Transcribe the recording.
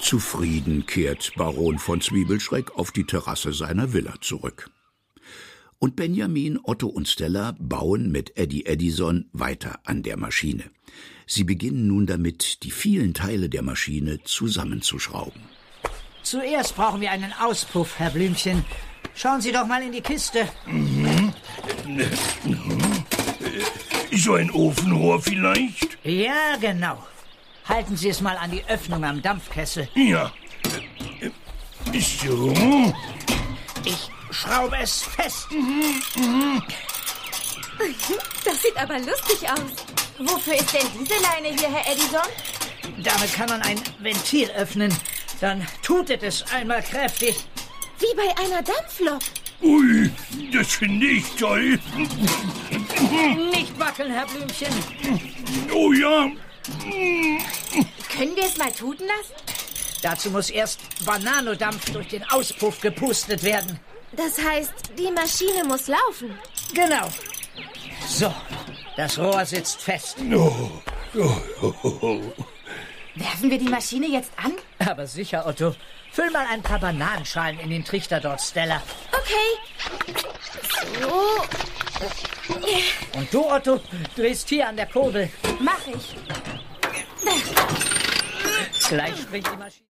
Zufrieden kehrt Baron von Zwiebelschreck auf die Terrasse seiner Villa zurück. Und Benjamin, Otto und Stella bauen mit Eddie Edison weiter an der Maschine. Sie beginnen nun damit, die vielen Teile der Maschine zusammenzuschrauben. Zuerst brauchen wir einen Auspuff, Herr Blümchen. Schauen Sie doch mal in die Kiste. So ein Ofenrohr vielleicht? Ja, genau. Halten Sie es mal an die Öffnung am Dampfkessel. Ja. So. Ich schraube es fest. Das sieht aber lustig aus. Wofür ist denn diese Leine hier, Herr Edison? Damit kann man ein Ventil öffnen. Dann tutet es einmal kräftig. Wie bei einer Dampflok. Ui, das finde ich toll. Nicht wackeln, Herr Blümchen. Oh ja. Können wir es mal tuten lassen? Dazu muss erst Bananodampf durch den Auspuff gepustet werden. Das heißt, die Maschine muss laufen. Genau. So, das Rohr sitzt fest. Werfen wir die Maschine jetzt an? Aber sicher, Otto. Füll mal ein paar Bananenschalen in den Trichter dort, Stella. Okay. So. Und du, Otto, drehst hier an der Kurbel. Mach ich. Gleich springt die Maschine.